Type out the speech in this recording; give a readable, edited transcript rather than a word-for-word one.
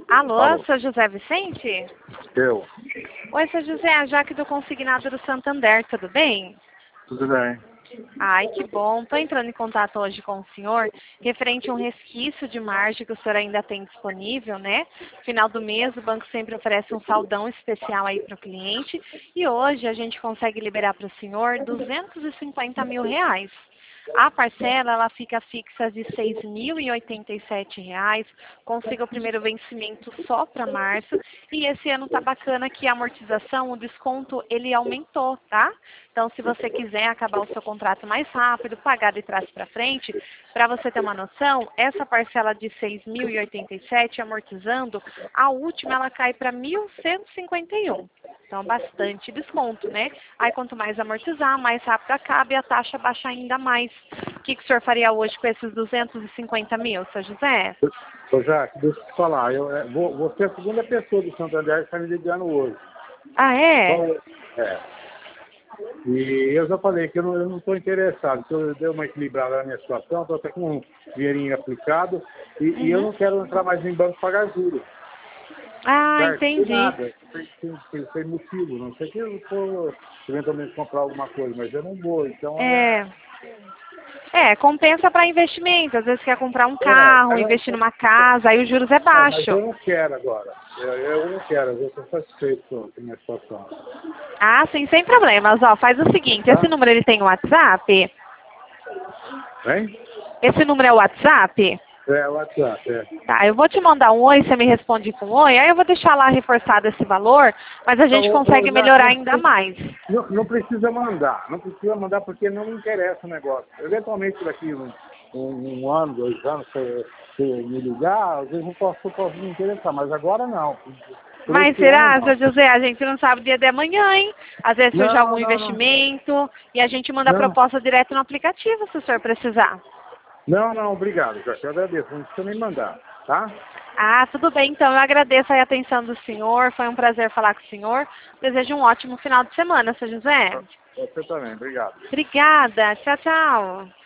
Alô, Alô, seu José Vicente? eu. Oi, seu José, a Jaque do Consignado do Santander, tudo bem? Tudo bem? Ai, que bom. Estou entrando em contato hoje com o senhor, referente a um resquício de margem que o senhor ainda tem disponível, né? Final do mês, o banco sempre oferece um saldão especial aí para o cliente e hoje a gente consegue liberar para o senhor R$ 250 mil. A parcela, ela fica fixa de R$ 6.087, consiga o primeiro vencimento só para março, e esse ano tá bacana que a amortização, o desconto, ele aumentou, tá? Então, se você quiser acabar o seu contrato mais rápido, pagar de trás para frente, para você ter uma noção, essa parcela de 6.087 amortizando, a última ela cai para 1.151. Então, bastante desconto, né? Aí, quanto mais amortizar, mais rápido acaba e a taxa baixa ainda mais. O que o senhor faria hoje com esses 250 mil, seu José? Ô, Jaque, deixa eu te falar. Você é a segunda pessoa do Santander que está me ligando hoje. Ah, é? Então, é. E eu já falei que eu não estou interessado. Que eu dei uma equilibrada na minha situação, estou até com um dinheirinho aplicado e eu Uhum. não quero entrar mais em banco pagar juros. Ah, Certo? Sem entendi. nada. Sem motivo. Não sei que eu vou eventualmente comprar alguma coisa, mas eu não vou. Então, É. É, compensa para investimento. Às vezes quer comprar um carro, mas investir numa casa, aí os juros é mas baixo. eu não quero agora. Eu não quero, eu estou satisfeito com a minha situação. Ah, sim, sem problemas. Ó, faz o seguinte, esse Tá? número ele tem WhatsApp? Hein? Esse número é o WhatsApp? É, o WhatsApp, é. Tá, eu vou te mandar um oi, você me responde com oi, aí eu vou deixar lá reforçado esse valor, mas a Então, gente consegue já, melhorar ainda mais. não precisa mandar. Não precisa mandar porque não me interessa o negócio. Eventualmente daqui um ano, 2 anos, se me ligar, às vezes eu posso me interessar, mas agora não. Por Mas esse ano será, não. seu José, a gente não sabe o dia de amanhã, hein? Às vezes surge algum Não. investimento e a gente manda a Não, proposta direto no aplicativo, se o senhor precisar. não, obrigado, Jorge. Eu agradeço. Não precisa nem mandar, tá? Ah, tudo bem, então. Eu agradeço a atenção do senhor. Foi um prazer falar com o senhor. Desejo um ótimo final de semana, seu José. Você também, obrigado. Obrigada. Tchau, tchau.